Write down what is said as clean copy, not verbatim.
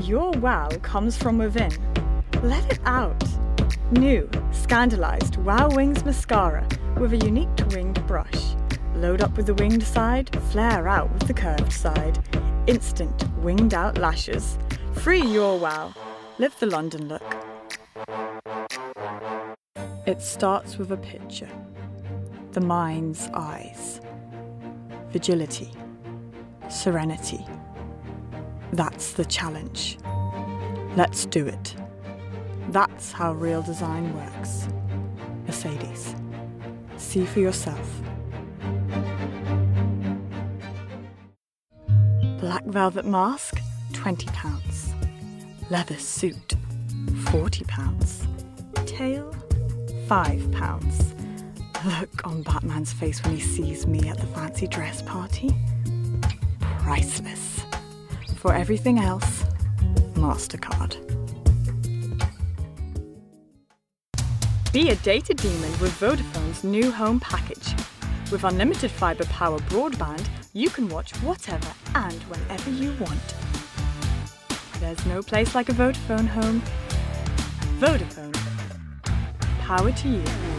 Your wow comes from within. Let it out. New, scandalized Wow Wings Mascara with a unique winged brush. Load up with the winged side, flare out with the curved side. Instant winged out lashes. Free your wow. Live the London look. It starts with a picture. The mind's eyes. Vigility. Serenity. That's the challenge. Let's do it. That's how real design works. Mercedes. See for yourself. Black velvet mask, £20. Leather suit, £40. Tail, £5. Look on Batman's face when he sees me at the fancy dress party. Priceless. For everything else, MasterCard. Be a data demon with Vodafone's new home package. With unlimited fibre power broadband, you can watch whatever and whenever you want. There's no place like a Vodafone home. Vodafone. Power to you.